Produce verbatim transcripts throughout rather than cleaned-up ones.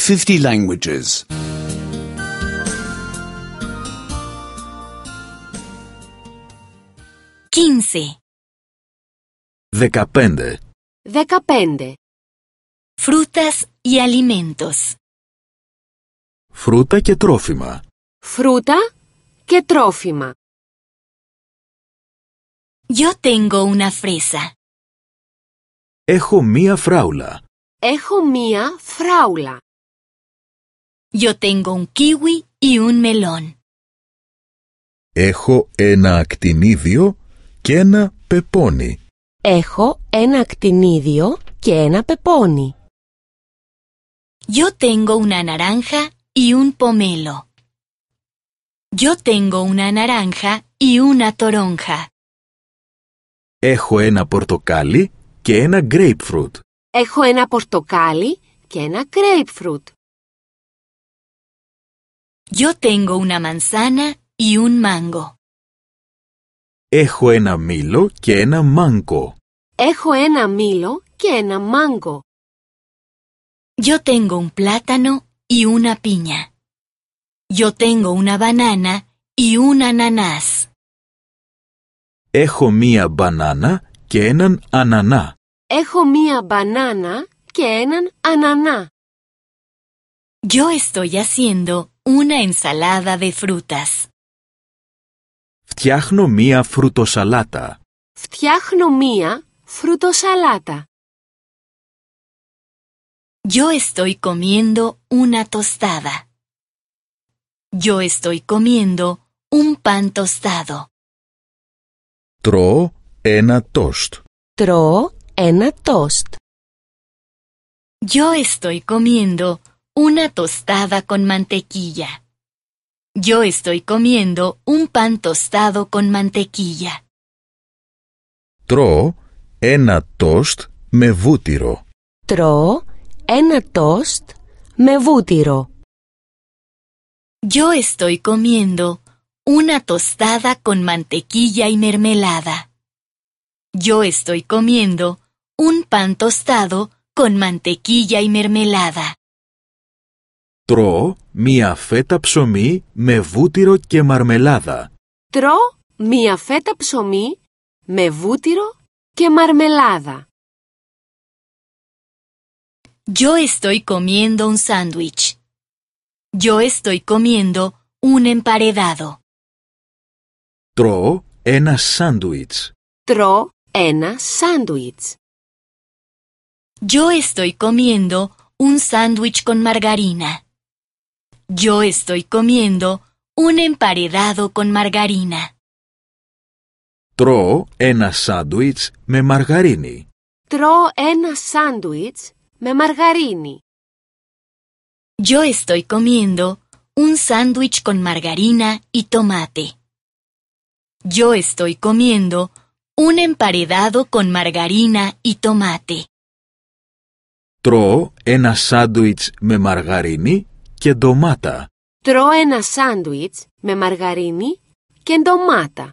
fifty languages. quince. Δεκαπέντε. Δεκαπέντε. Frutas y alimentos. Φρούτα και τρόφιμα. Φρούτα και τρόφιμα. Yo tengo una fresa. Έχω μία φράουλα. Έχω μία φράουλα. Yo tengo un kiwi y un melón. Έχω ένα ακτινίδιο και ένα πεπόνι. Έχω ένα ακτινίδιο και ένα πεπόνι. Yo tengo una naranja y un pomelo. Yo tengo una naranja y una toronja. Έχω ένα πορτοκάλι και ένα grapefruit. Έχω ένα πορτοκάλι και ένα grapefruit. Yo tengo una manzana y un mango. Έχω ένα μήλο και ένα μάγκο. Έχω ένα μήλο και ένα μάγκο. Yo tengo un plátano y una piña. Yo tengo una banana y un ananás. Έχω μία μπανάνα και έναν ανανά. Έχω μία μπανάνα και έναν ανανά. Yo estoy haciendo una ensalada de frutas. Φτιάχνω μία φρουτοσαλάτα. Φτιάχνω μία φρουτοσαλάτα. Yo estoy comiendo una tostada. Yo estoy comiendo un pan tostado. Τρώω ένα τόστ. Τρώω ένα τόστ. Yo estoy comiendo una tostada con mantequilla. Yo estoy comiendo un pan tostado con mantequilla. Τρώω ένα τόστ με βούτυρο. Τρώω ένα τόστ με βούτυρο. Yo estoy comiendo una tostada con mantequilla y mermelada. Yo estoy comiendo un pan tostado con mantequilla y mermelada. Τρώω μία φέτα ψωμί με βούτυρο και μαρμελάδα. Τρώω μία φέτα ψωμί με βούτυρο και μαρμελάδα. Yo estoy comiendo un sándwich. Yo estoy comiendo un emparedado. Τρώω ένα σάντουιτς. Τρώω ένα σάντουιτς. Yo estoy comiendo un sándwich con margarina. Yo estoy comiendo un emparedado con margarina. Τρώω ένα σάντουιτς με μαργαρίνη. Τρώω ένα σάντουιτς με μαργαρίνη. Yo estoy comiendo un sándwich con margarina y tomate. Yo estoy comiendo un emparedado con margarina y tomate. Τρώω ένα σάντουιτς με μαργαρίνη και ντομάτα. Τρώω ένα σάντουιτς με μαργαρίνη και ντομάτα.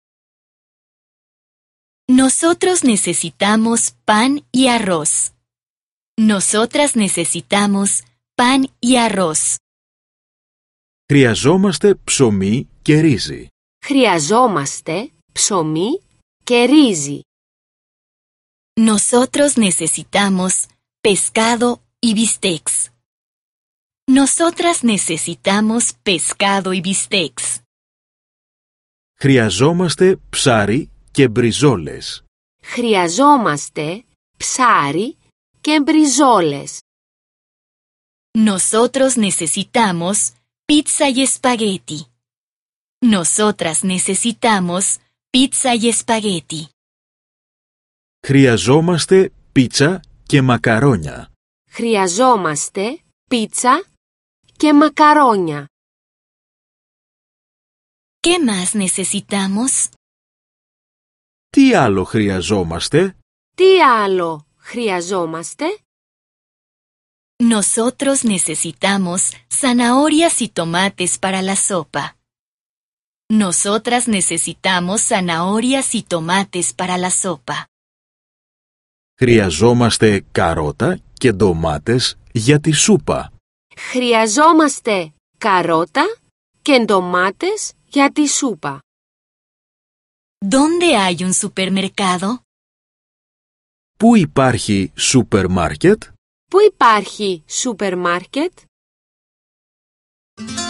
Nosotros necesitamos pan y arroz. Nosotras necesitamos pan y arroz. Χρειαζόμαστε ψωμί και ρύζι. Χρειαζόμαστε ψωμί και ρύζι. Nosotros necesitamos pescado y bistecs. Nosotras necesitamos pescado y bistecs. Χρειαζόμαστε ψάρι και μπριζόλες. Χρειαζόμαστε ψάρι και μπριζόλες. Nosotros necesitamos pizza y espagueti. Nosotras necesitamos pizza y espagueti. Χρειαζόμαστε πίτσα και μακαρόνια. Χρειαζόμαστε πίτσα και μακαρόνια. ¿Qué más necesitamos? Τι άλλο χρειαζόμαστε? Τι άλλο χρειαζόμαστε? Nosotros necesitamos zanahorias y tomates para la sopa. Nosotras necesitamos zanahorias y tomates para la sopa. Χρειαζόμαστε καρότα και ντομάτες για τη σούπα. Χρειαζόμαστε καρότα και ντομάτες για τη σούπα. ¿Dónde hay un supermercado? Πού υπάρχει σούπερ μάρκετ? Πού υπάρχει σούπερ μάρκετ?